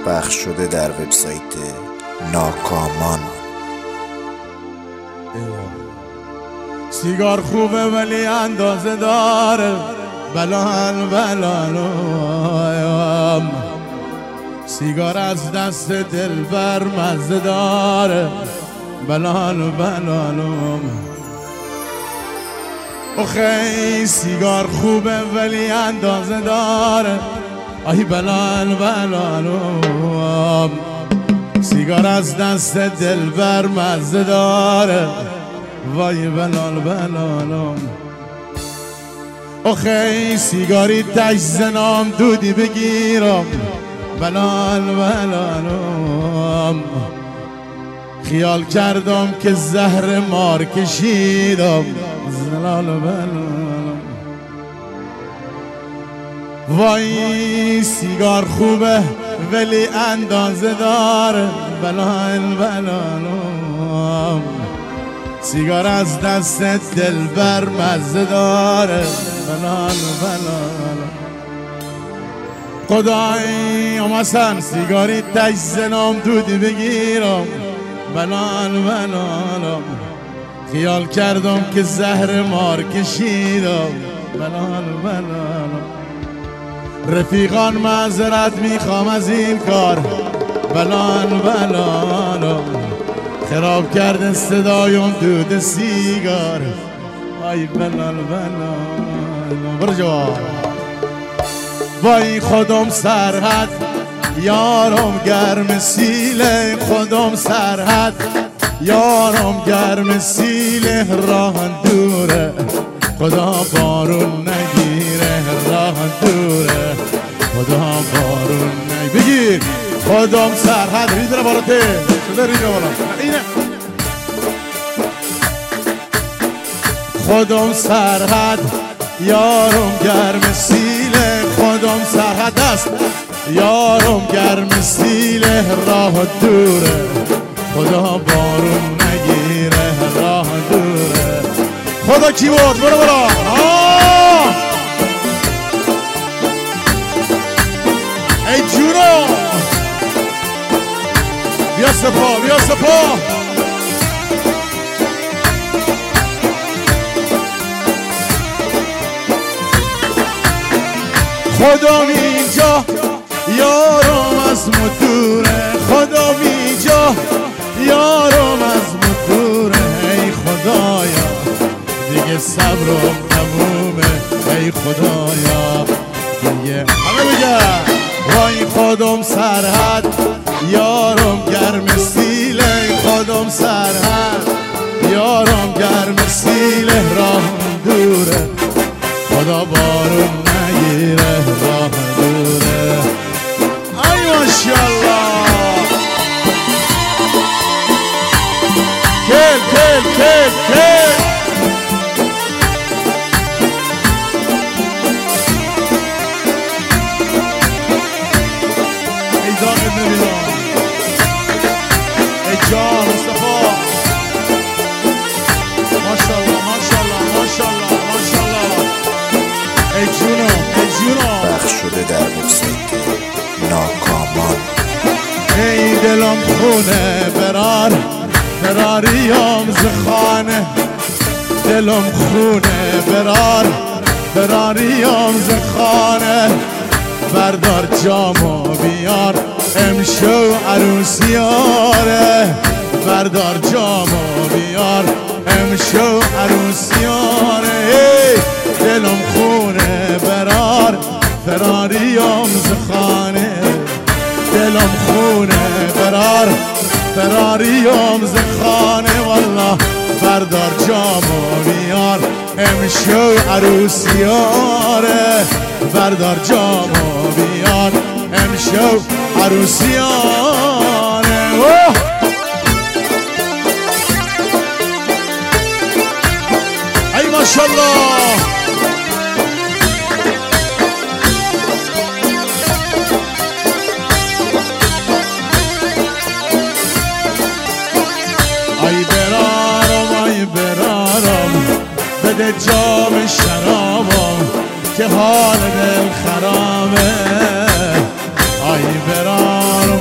پخش شده در وبسایت ناکامان. سیگار خوبه ولی اندازه داره، بلال بلالم. سیگار از دست دلبر مزه داره، بلال بلالم. اوخی سیگار خوبه ولی اندازه داره، آی بلال بلالم. سیگار از دست دلبر مزه داره، وای بلال بلالم. اوخی سیگاری تش زنام دودی بگیرم، بلال بلالم. خیال کردم که زهر مار کشیدم، بلال بلالم. وای سیگار خوبه ولی اندازه داره، بلال بلالم. سیگار از دست دلبر مزه داره، بلال بلالم. خدای اومسن سیگاری تش زنام دودی بگیرم، بلال بلالم. خیال کردم که زهر مار کشیدم، بلال بلالم. رفیقان معذرت میخوام از این کار، بلال بلالم. خراب کرده صدایم دود سیگار، وای بلال بلالم. برو جواب. وای خودم سرحد یارم گرم سیله، خودم سرحد یارم گرم سیله. راه دوره خدا بارون نگیره، راه دوره خدا بارون نگیره. بگیر خودم سرحد ریدره بالاته شده ریدره بالا اینه. خودم سرحد یارم گرم سیله، خودم سرحد است یارم گرم سیله. راه دوره خدا بارون نگیره، راه دوره خدا. کی بود؟ برو برو. ای جونو بیا سپا بیا سپا. خودم اینجا یارم از مدوره، خودم اینجا یارم از مدوره. ای خدایا دیگه صبرم تمومه، ای خدایا دیگه. همه بگن وای خودم سرحد یارم گرم سیله، خودم سرحد یارم گرم سیله. راه دوره خدا بارون نگیره، راه دوره. ای ماشاءالله. کل کل کل کل. ای داغت نمیدان، ای جان مصطفی. ماشاءالله ماشاءالله ماشاءالله ماشاءالله. ای جونو ای جونو. پخش شده در وبسایت ناکامان. ای دلم خونه برار براریام ز خانه، دلم خونه برار براریام ز خانه. بردار جامو بیار امشو عروسیاره، بردار جامو بیار امشو عروسیاره. ای دلم خونه برار فراریام ز خانه، دلم خونه برار فراریام ز خانه. والله بردار جامو بیار امشو عروسیاره، بردار جامو بیار امشو عروسیاره. ای ماشاءالله. ای برارم بده جام شرابم که حال دل خرابه. آی برارم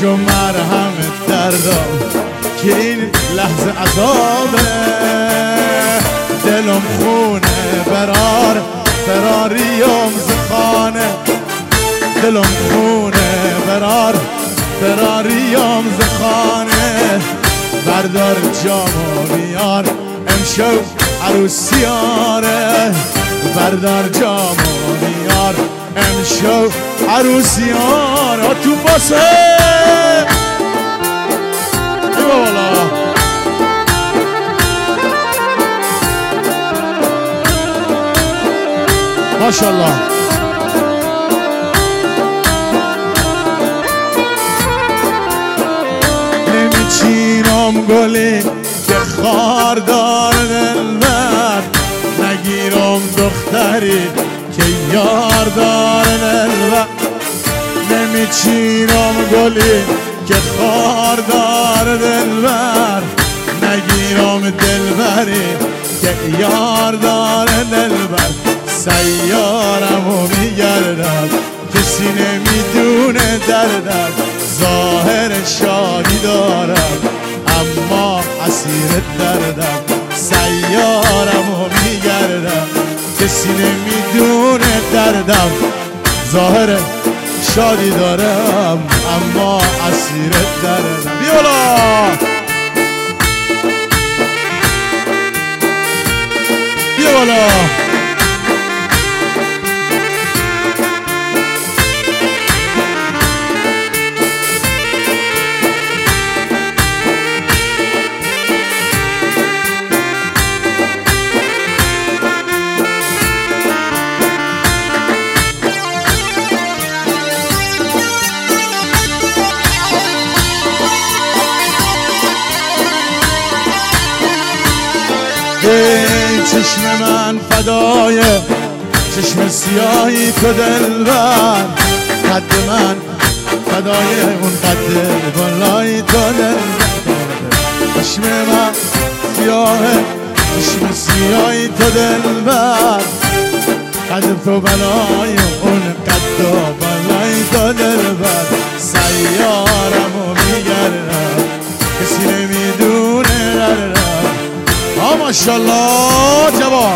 شو مرهم دردم که این لحظه عذابه دلم خونه فراریم زخانه دلم خونه فراریم زخانه بردار جامو بیار امشب عروسیاره بردار جامو بیار امشب عروسیاره تو باسه ای بالا ماشاءالله نمیچینم گلی که خار دار دلبر نگیرم دختری که یار دار دلبر نمیچینم گلی که خار دار دلبر نگیرم دلبری که یار دار دلبر سیارمو میگردم کسی نمیدونه دردم ظاهر شادی دارم اما اسیر دردم سیارمو میگردم کسی نمیدونه دردم ظاهر شادی دارم اما اسیر دردم بیالا بیالا چشم من فدای چشم سیاهی تو دلبر قد من فدای اون قد بالای تو دلبر چشم من چشم سیاهی تو دلبر قد تو بالای اون قد بالای تو دلبر سیارمو میگردم کسی نمیدونه دردم ماشاءالله جواد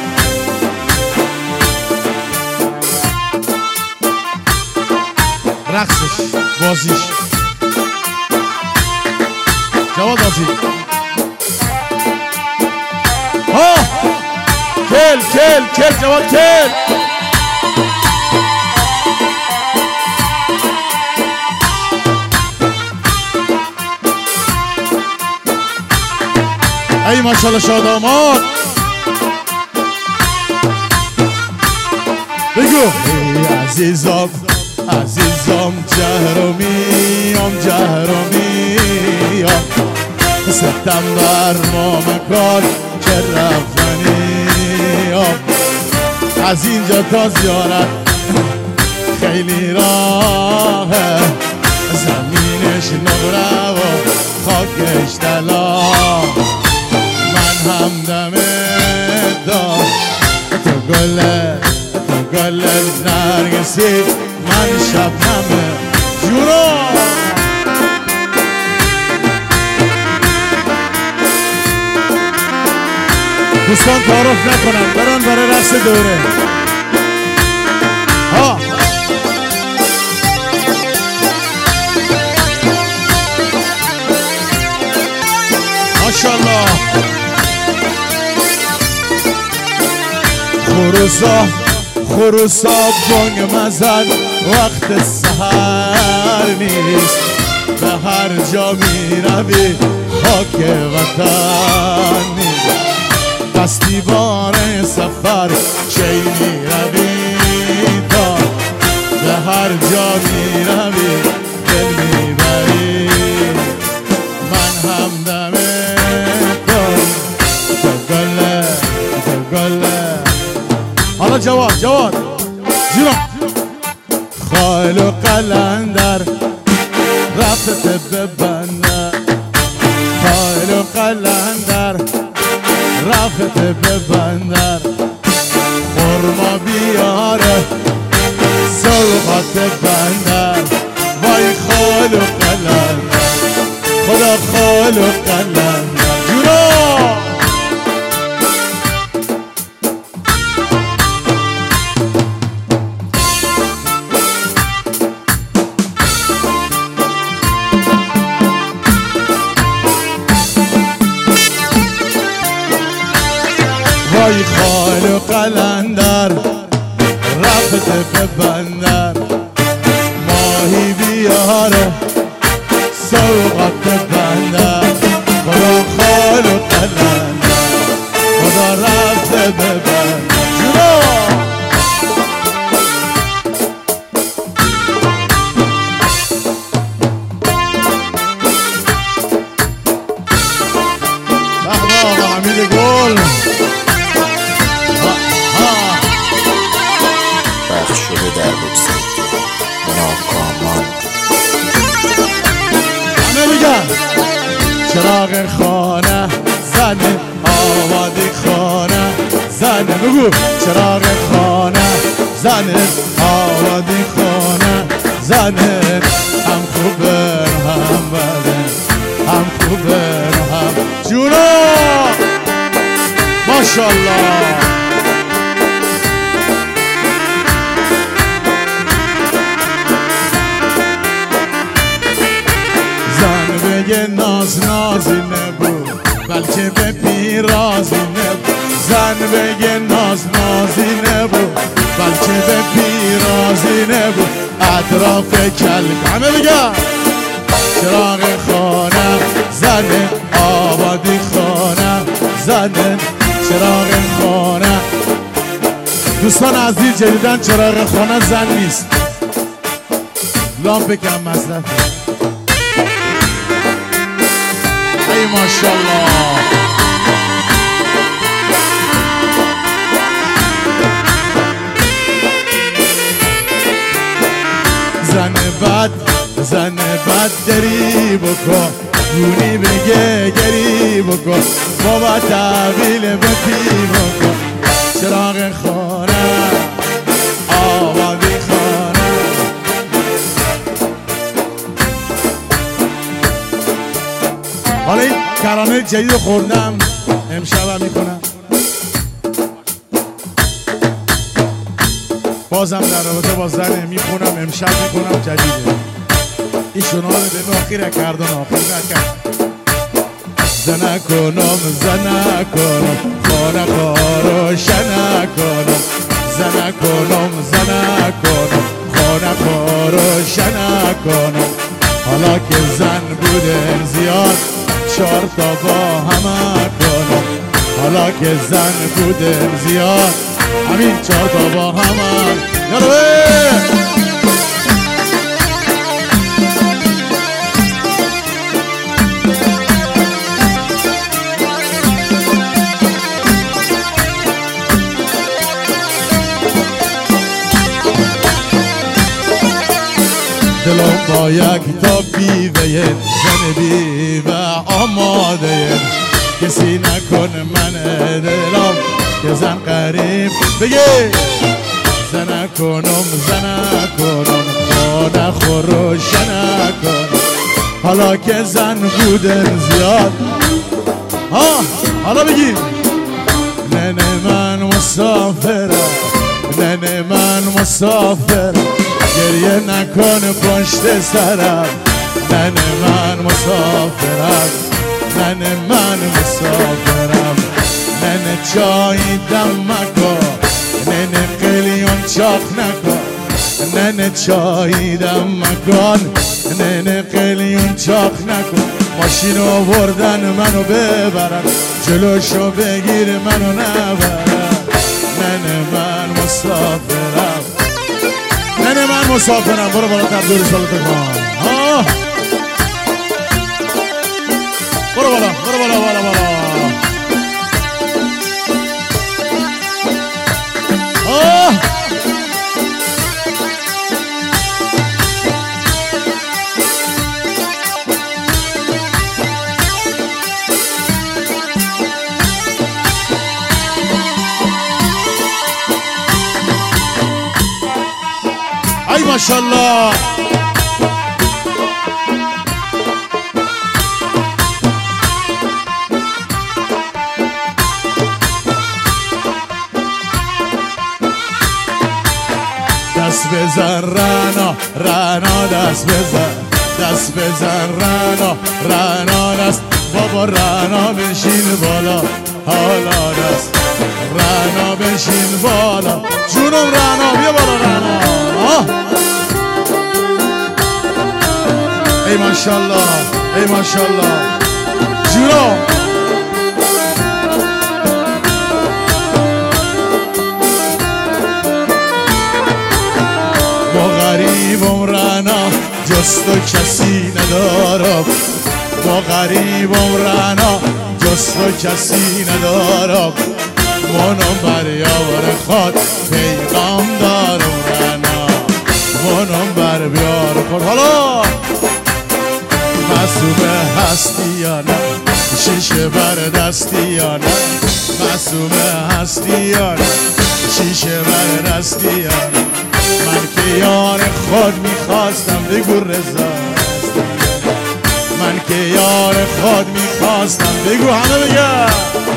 رقصش بازیش جواد بازی ها کل جواد کل ای ماشاءالله شادامات بگو ای عزیزم جهرومیم ستمبر ما مکان که رفتنیم از اینجا تا زیارت خیلی راهه زمینش نقره و خاکش طلا همدم دار تو گل نرگسی من شبنمه جورا دوستان تعارف نکنن برن برای رقص دوره ها ماشاءالله خروسا بانگ مزن وقت سحر نیست به هر جا می روی خاک وطن نیست پس دیوار سفر چی می روی تا به هر جا می روی دل می بری من همدم تو گله حالا جواد جیرا خال و قلندر رفت ببنده خال و قلندر رفت ببندر خورما بیاره سوقات بندر وای خال و قلندر قلندر رفت به بندر ماهی بیاره سوقت بندر خدا خالق قلندر خدا رفته به بندر حمید گل پخش شده در وبسایت ناکامان. همه میگن چراغ خانه زنه آبادی خانه زنه بگو چراغ خانه زنه آبادی خانه زنه هم خوبه هم بده هم خوبه هم جونا ماشاءالله. زن بگه ناز نازی نبود بلکه به پیرازی نبود زن بگه ناز نازی نبود بلکه به پیرازی نبود اطراف کلک همه بگه چراغ خانه زن آبادی خانه زن چراغ خانه. دوستان عزیز جدیدن چراغ خانه زن نیست لامپ کم مصرفه. ای ماشاءالله زن بد دری بکن گونی بگه گری بکن بابا تحویل به پی بکن چراغ خانه آبادی خانه. حالا این کرانه جدید خوردم امشب میکنم بازم در رابطه با زن میخونم امشب میکنم جدیده ایشون ها رو به آخیره کردن آخیر نکرد زنه کنم خانه خارو شنه کنم زنه کنم خانه خارو شنه کنم حالا که زن بوده زیاد 4 تا با همه کنم حالا که زن بوده زیاد همین 4 تا با همه یالو دلم با یک تا بیوه زن بیوه آماده کسی نکن من دلم که زن قریب بگه زن کنم خانه خروشنه کنم حالا که زن بودن زیاد حالا بگی ننه من مسافرم گریه نکن پشت سرم ننه من مسافرم ننه چای دم مکن ننه قلیون چاق نکن ننه چای دم مکن ننه قلیون چاق نکن ماشین آوردن منو ببرن جلوشو بگیر منو نبرن ننه من مسافرم برو بالاتر دور سالت کن برو بالا ای ماشاءالله دست بزن رنا دست بزن رنا دست بابا رنا بشین بالا حالا دست رعنا بشین بالا جونم رعنا بیا بالا رعنا ای ماشالله ای ماشالله جونم با غریبم رعنا جست و کسی ندارم با غریبم رعنا جست و کسی ندارم منم بر یار خود پیغام دارم رعنا منم بر یار خود حالا معصومه هستی یا نه شیشه بر دستی یا نه معصومه هستی یا نه شیشه بر دستی یا نه من که یار خود میخواستم بگو رضا من که یار خود میخواستم بگو همه بگه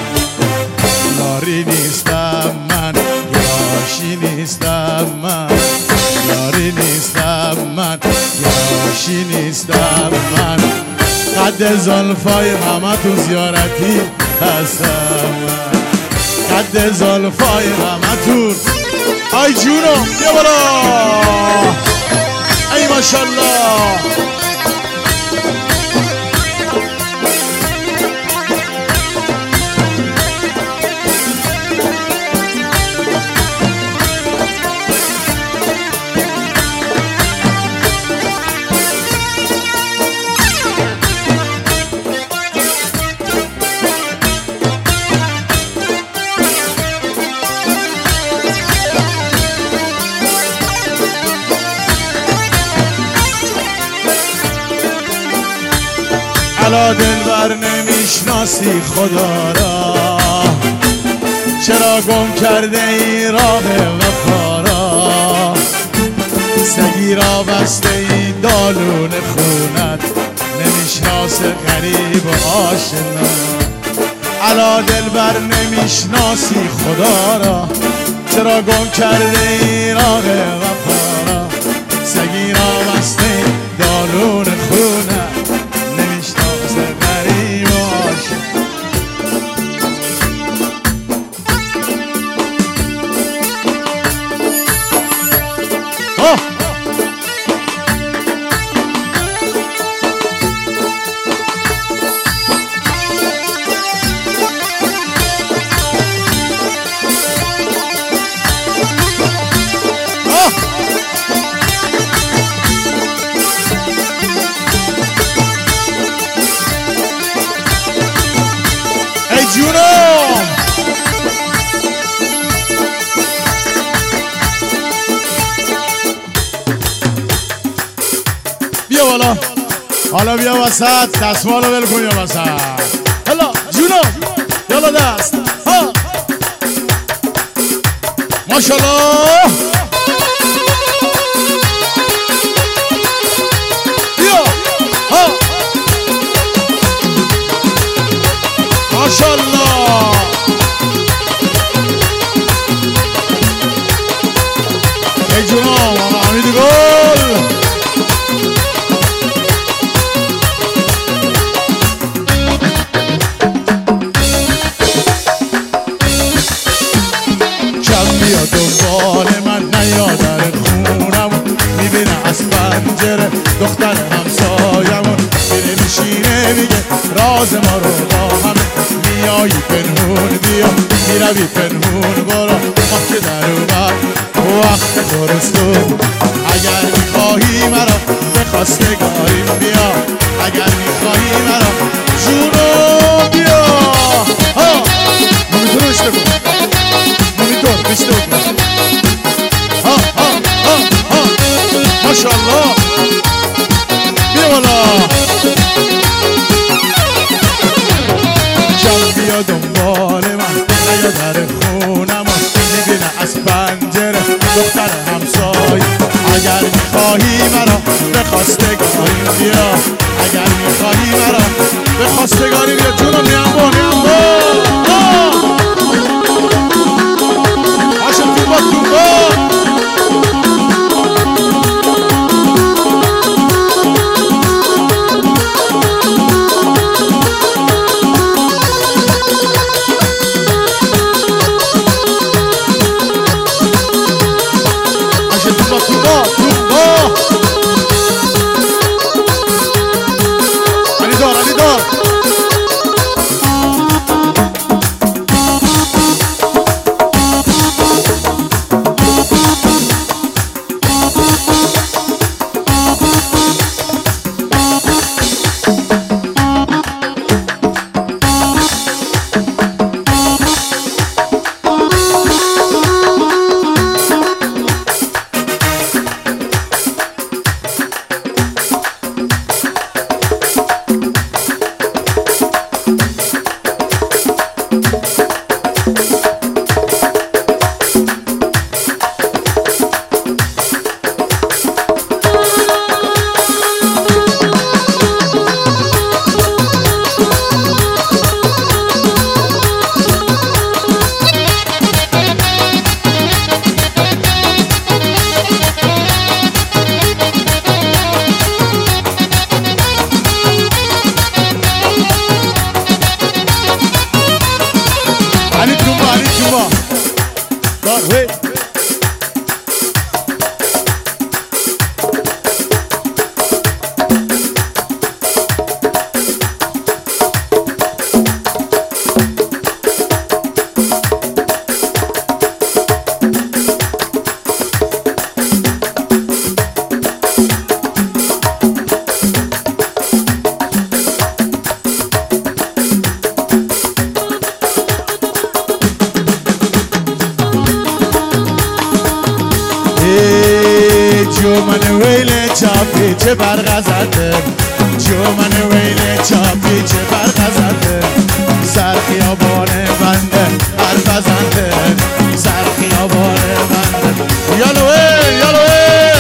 یاری نیستم من یاشی نیستم من یاری نیستم من یاشی نیستم من قد زلفای همه تو زیارتی هستم من قد زلفای همه تو ای جونم بیا بالا ای ماشالله حالا دلبر نمیشناسی خدا را چرا گم کرده ای راه وفا را سگی را بسته ای دالون خونت نمیشناسه غریب و آشنا حالا دلبر نمیشناسی خدا را چرا گم کرده ای راه وفا را سگی را بسته ای دالون خونت بیا بالا حالا بیا وسط دستمالو ول کن یا وسط هلا جونم یالا دست ها ماشالله بیا ها ماشالله ای جونم حمید گل بیا دنبال من نیا در خونم میبینه از پنجره دختر همسایمون میره میشینه میگه راز ما رو با همه میایی پنهون بیا میروی پنهون برو ما که در اومد وقت درستون اگر میخواهی مرا به خواستگاریم بیا اگر میخواهی مرا جونو بیا ها نمیتونه اشته کن نمیتون بشته کن ها ها ها ها ماشالله بیا بالا جان بیا دنبال من نیا در خونم میبینه از پنجره دختر همسای اگر میخواهی مرا به خواستگاری بیا اگر میخواهی مرا به خواستگاری بیا جونم نیامبو نیامبو هاشم توبا توبا توبا توبا توبا علی دار علی دار چه برق زده جو من ویل چاپی چه برق زده سر خیابان بنده حرف زنده سر خیابان بنده یالوه یالوه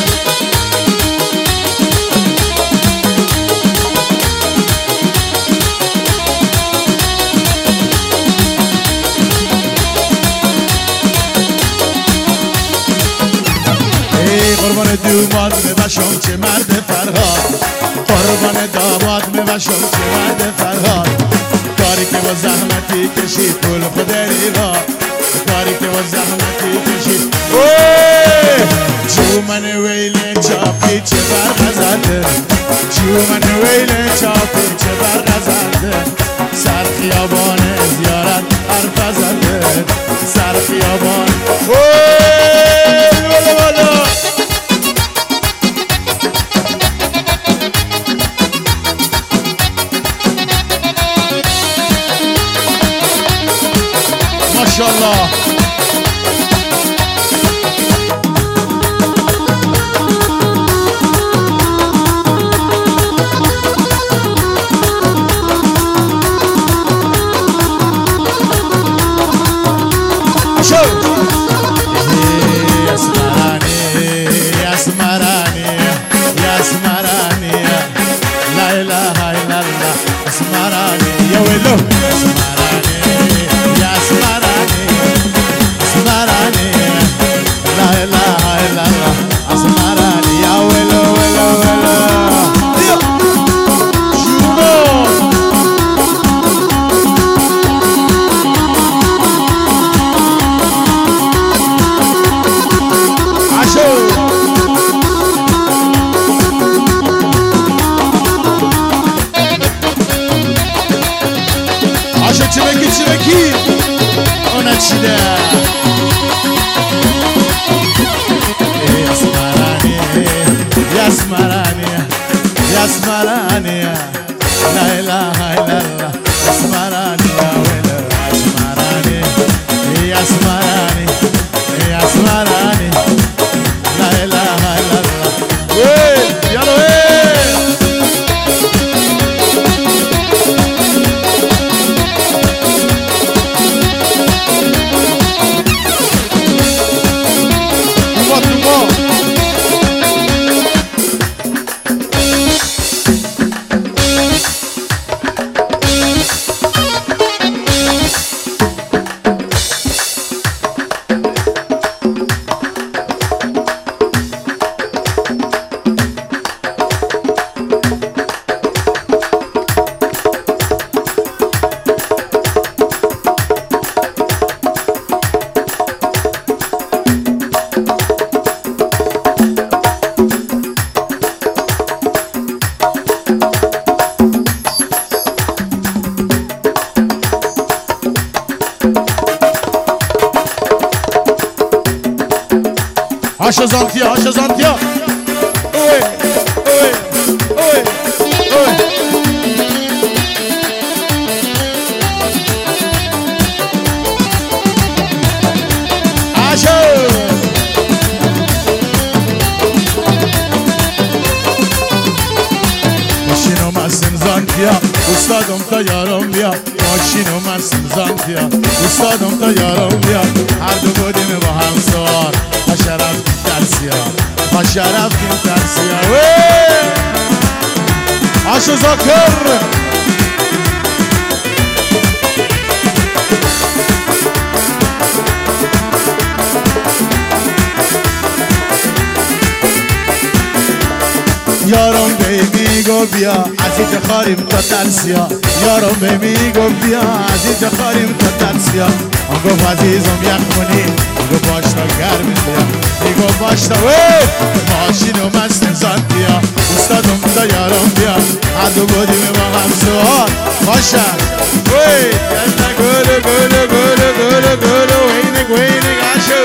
قربان دوماد میبشم چه مرد فرهاد قربان داماد میبشم چه مرد فرهاد کاری که با زحمتی کشید پول خود ریوا کاری که با زحمتی کشید جو من ویل چاپی چه برق زده جو من ویل چاپی چه برق زده سر خیابان زیارت حرف زده سر خیابان ماشاءالله Asha Zantia, Asha Zantia. Oi, oi, oi, oi. Asha. ماشینو مسیم زانتیا استادم تا یارم بیا ماشینو مسیم زانتیا استادم تا یارم بیا هر دو بودیم با هم سوار شرف درسیا با شرف درسیا آشو زاکر یارم بیمی گو بیا عزیز خاریم تا ترسیا یارم بیمی گو بیا عزیز خاریم تا ترسیا آن گفت عزیزم یک کنی میگو باشتا گرم بیا میگو باشتا ماشینو مستیم زانتیا استادم تا یارم بیا هر دو بودیم با هم سوار باشد یلا گلو گلو گلو گلو گلو وینگ وینگ عشو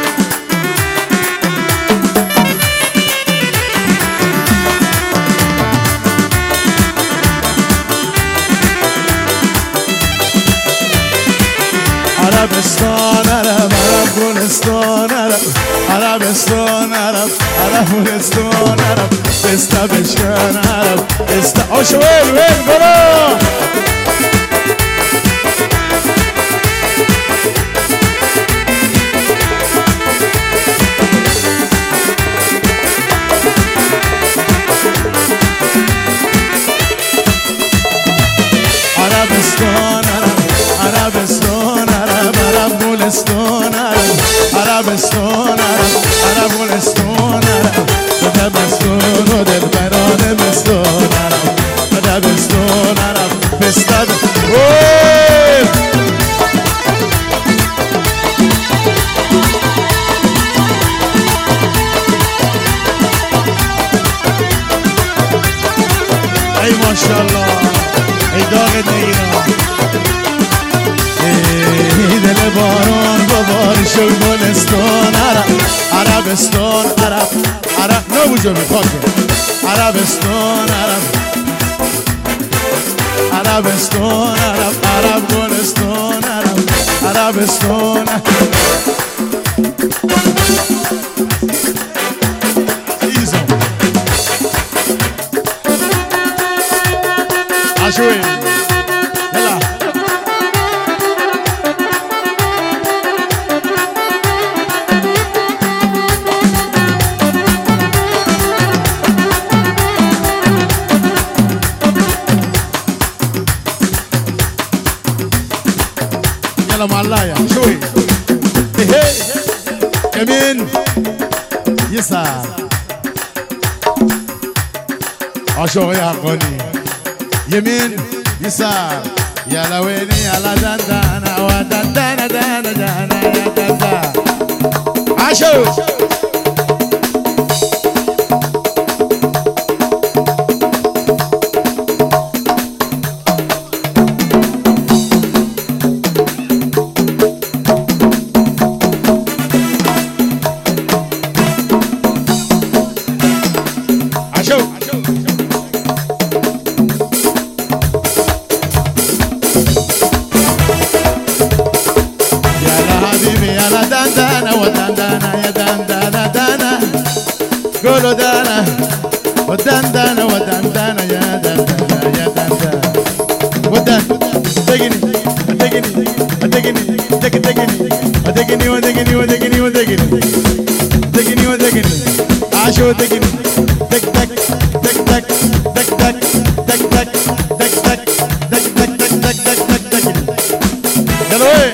عربستان عرب عرب گلستان عرب عربستان عرب عرب گلستان عرب بستا بشکن عرب بستا آشو ویل ویل برو عربستان عرب عربستان عربستان عرب عربستان عرب عرب گلستان عرب عربستان و دلبران مستان عرب عربستان عرب بستد ای ماشاءالله ای داغ نیران دل باران بابار شو گلستان عرب عربستان عرب عرب نبوجا میخواکه عربستان عرب عربستان عرب عرب گلستان عرب عربستان عزیزم عشوی يلا يلا معلايا شوي يمين يسار عشو يا قوني يمين يسار يلا ويني يلا دندانا ودندانا دانا دانا يا دندانا عشو قولوا دانا ودندانا ودندانا يا دندانا يا دندانا ودان دقني دقني دقني دق دقني ودقني ودقني ودقني ودقني دقني ودقني عاشو دقني دق دق دق دق دق دق دق دق دق دق دق دق دق دق دق دق يلا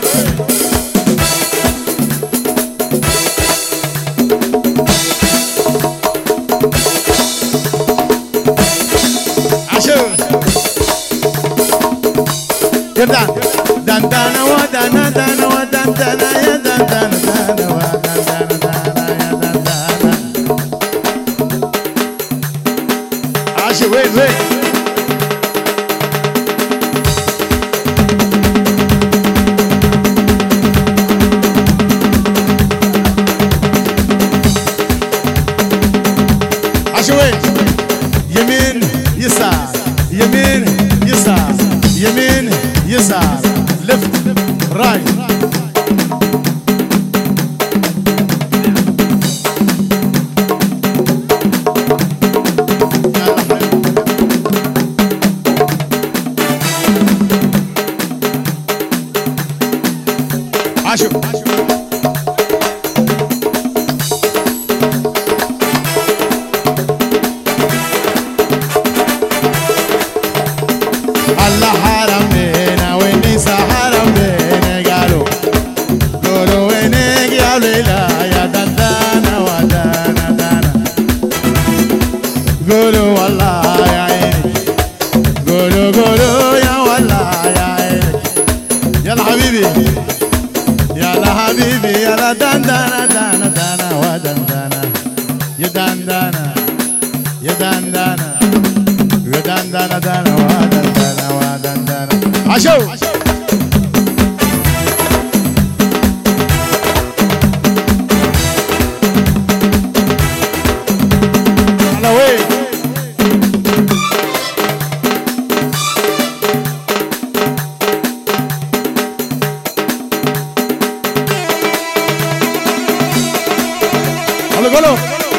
دندانا ودانا دانا ودندانا يا دندانا دانا ودندانا دانا يا دندانا عاشي وين دانا دانا ودندنا ودندنا عشو على وين قولوا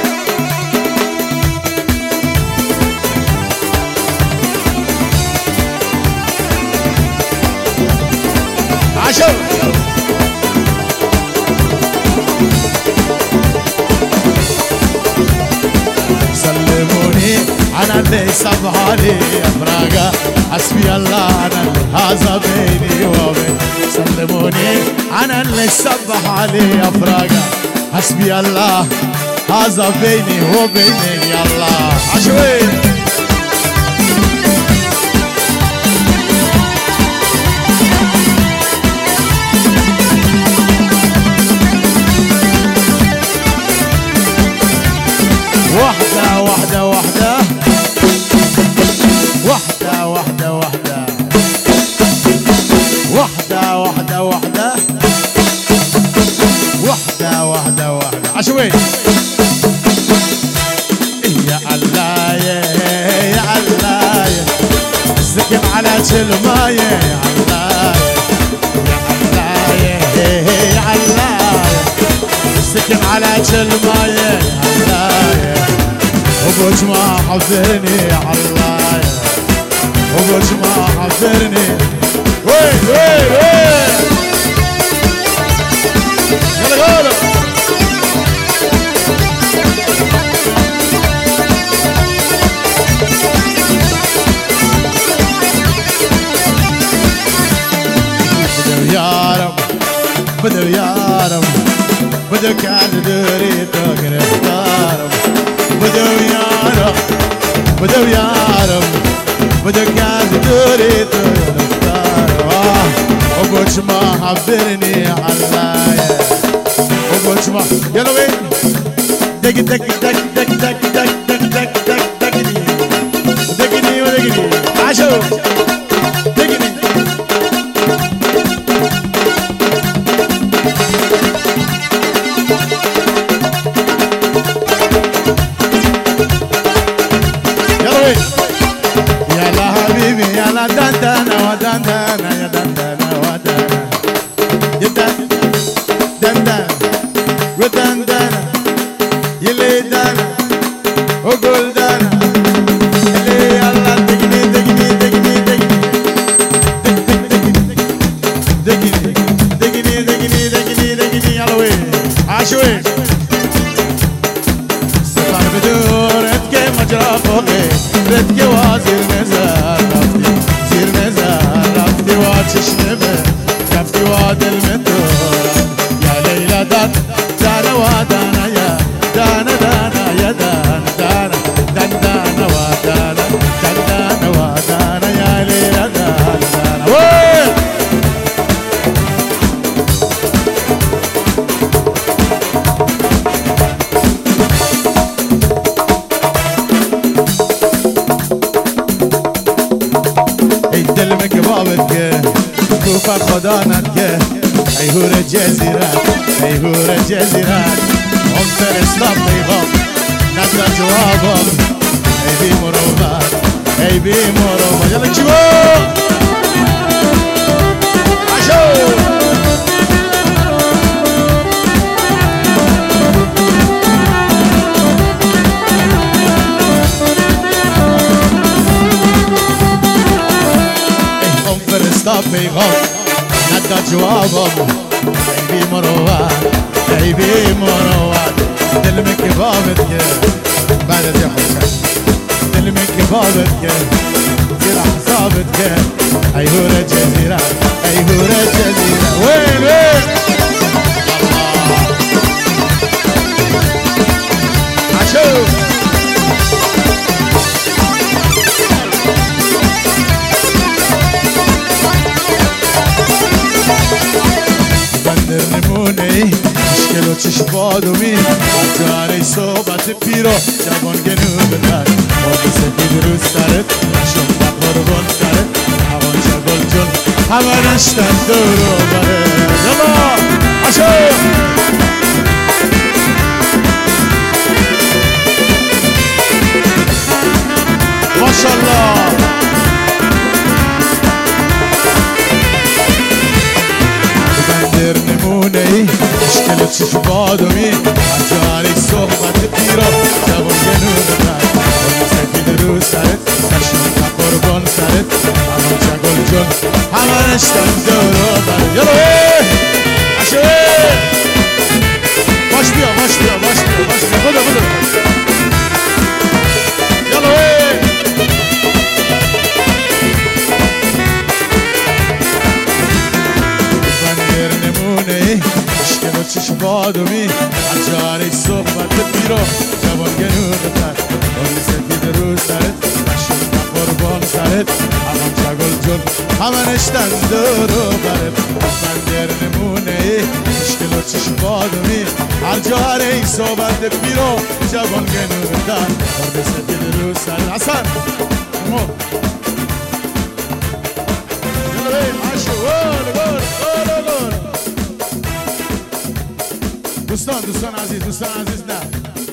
عشر سلموني انا اللي صبحالي افراقه حسبي الله انا هذا بيني وبين سلموني انا اللي صبحالي افراقه حسبي الله هذا بيني وبينك يا الله عشوي وحدة وحدة وحدة وحدة وحدة وحدة وحدة وحدة وحدة وحدة وحدة وحدة عشوي يا الله يا الله سكن على المايه يا الله يا الله سكن على المايه يا الله ابوك ما حضرني يا الله ابوك ما حضرني وين وين وين يلا قولوا يا رب بدو يا رب بدو كان دريتك نختار بدو يا رب بدو يا رب بدو كان دريتك نختار ابوك ما حضرني على ابوك ما يلا وين دق دق دق دق دق دق دق دق دق دقني دقني ودقني عشو دقني يلا دندنا ودندنا يا دندنا ودندنا يا دندنا ودندنا يلي دنا وقول دنا يلي يلا دقني دقني دقني دقني دقني دقني دقني دقني يلا وين عشوي سفر بدور اتكي مجرى فوقي ردكي وازير مزار زير مزار رفتي واتشنبه كفتي واد المدور يا ليلى دانا ودانا يا دانا دانا يا دانا دانا دانا ودانا دانا ودانا يا ليلى دانا دانا وين دلمك بابك كوفا خدانك ايهور الجزيرات ايهور الجزيرات هم فرستان بيغم نزل جوابهم اي بي مروبات اي بي مروبات يلا نشوف عشو فرستان بيغم نزل جوابهم اي بي مروبات اي بي مروبات دلمك بابك بعد يا حسين دلمك بابك زير حسابك ايهور الجزيرة ايهور الجزيرة وين وين عشو بندر نموني مشکلو چشبادومی آتوانی صحبت پیرو جوان گنو بدن آب سفید رو سرت شما همه نشتن دور و بره یلا عشق ماشالله بندر نمونه ای مشکل چیش بادمی هرجاری صحبت پیرا جوان گنون بر اون سفید رو سرت کشون قربان سرت همون چگل جون همه نشتن دورو بر یلو عشق باش بیا بودو یلو مشکل و چشم بادمی هرجاری صحبت پیرو جوان گنون بر اون سفید رو سرت کشون قربان سرت همون چگل جون همه نشتن دورو برت بندر نمونه مشکل و چشم بادمی هرجاری صحبت پیرو جوان گنون بر اون سفید رو سرت حسن دوستان عزیز نه